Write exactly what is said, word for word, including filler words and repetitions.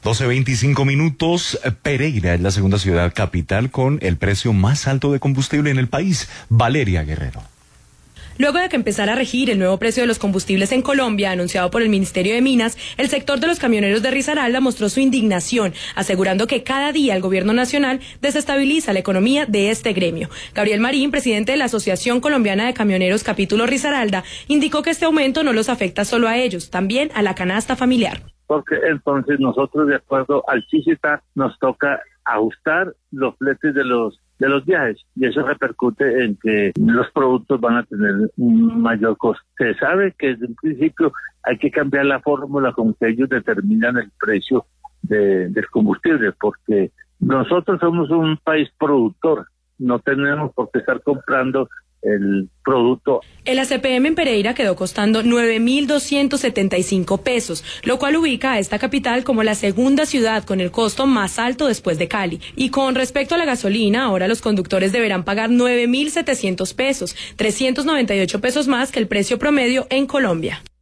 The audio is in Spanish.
doce veinticinco minutos. Pereira es la segunda ciudad capital con el precio más alto de combustible en el país. Valeria Guerrero. Luego de que empezara a regir el nuevo precio de los combustibles en Colombia, anunciado por el Ministerio de Minas, el sector de los camioneros de Risaralda mostró su indignación, asegurando que cada día el gobierno nacional desestabiliza la economía de este gremio. Gabriel Marín, presidente de la Asociación Colombiana de Camioneros Capítulo Risaralda, indicó que este aumento no los afecta solo a ellos, también a la canasta familiar. Porque entonces nosotros, de acuerdo al CICITA, nos toca ajustar los fletes de los de los viajes, y eso repercute en que los productos van a tener un mayor costo. Se sabe que desde un principio hay que cambiar la fórmula con que ellos determinan el precio de, del combustible, porque nosotros somos un país productor, no tenemos por qué estar comprando el producto. El A C P M en Pereira quedó costando nueve mil doscientos setenta y cinco pesos, lo cual ubica a esta capital como la segunda ciudad con el costo más alto después de Cali. Y con respecto a la gasolina, ahora los conductores deberán pagar nueve mil setecientos pesos, trescientos noventa y ocho pesos más que el precio promedio en Colombia.